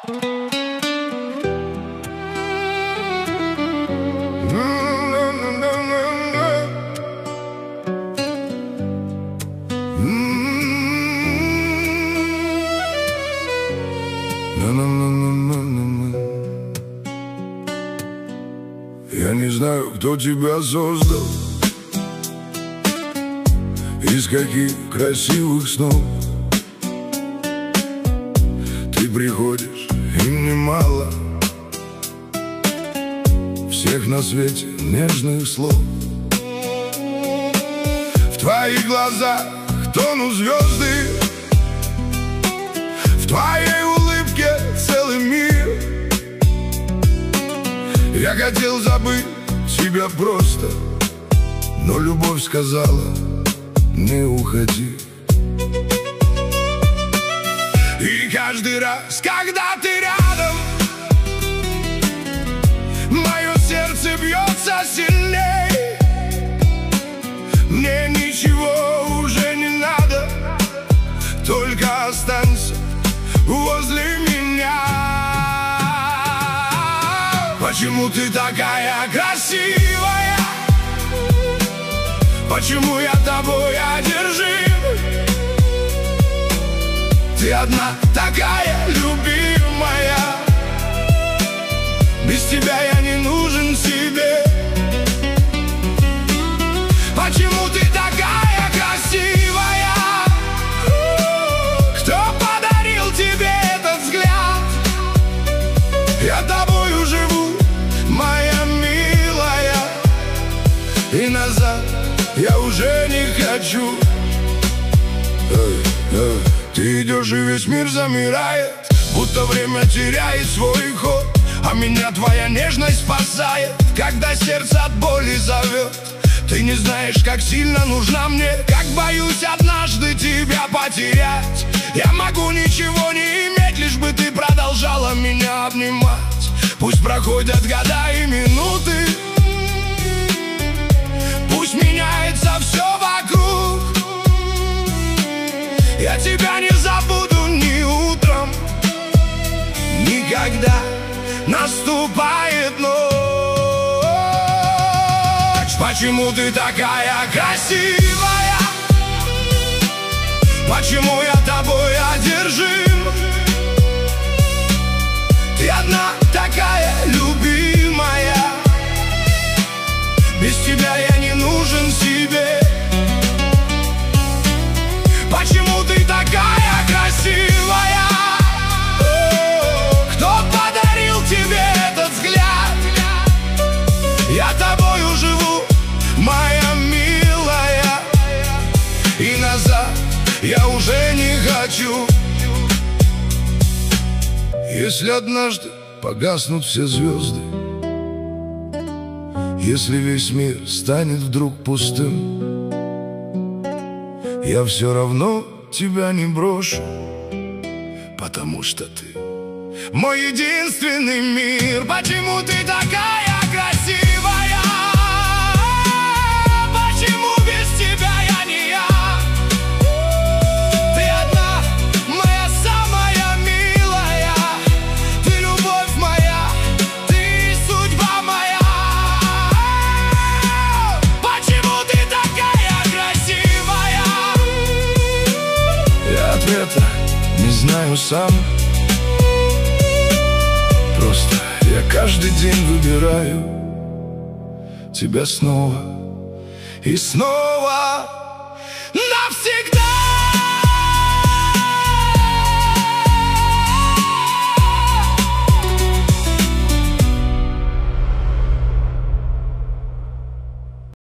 Я не знаю, кто тебя создал, из каких красивых снов ты приходишь, им немало всех на свете нежных слов. В твоих глазах тонут звезды, в твоей улыбке целый мир. Я хотел забыть тебя просто, но любовь сказала: не уходи. И каждый раз, когда ты рядом, мое сердце бьется сильней. Мне ничего уже не надо, только останься возле меня. Почему ты такая красивая? Почему я тобой одержим? Ты одна такая любимая, без тебя я не нужен себе. Почему ты такая красивая? Кто подарил тебе этот взгляд? Я тобою живу, моя милая, и назад я уже не хочу. Ты идешь, и весь мир замирает, будто время теряет свой ход. А меня твоя нежность спасает, когда сердце от боли зовет. Ты не знаешь, как сильно нужна мне, как боюсь однажды тебя потерять. Я могу ничего не иметь, лишь бы ты продолжала меня обнимать. Пусть проходят года и минуты, пусть меняется все вокруг, я тебя не забуду ни утром, никогда наступает ночь. Почему ты такая красивая? Почему я тобой одержим? Ты одна такая любимая, без тебя я не нужен себе. Почему ты такая красивая? Кто подарил тебе этот взгляд? Я тобою живу, моя милая, и назад я уже не хочу. Если однажды погаснут все звезды, если весь мир станет вдруг пустым, я все равно тебя не брошу, потому что ты мой единственный мир. Почему ты такая красивая? Почему без тебя я не я? Ты одна, моя самая милая, ты любовь моя, ты судьба моя. Почему ты такая красивая? Я ответа не знаю сам, просто я каждый день выбираю тебя снова и снова навсегда.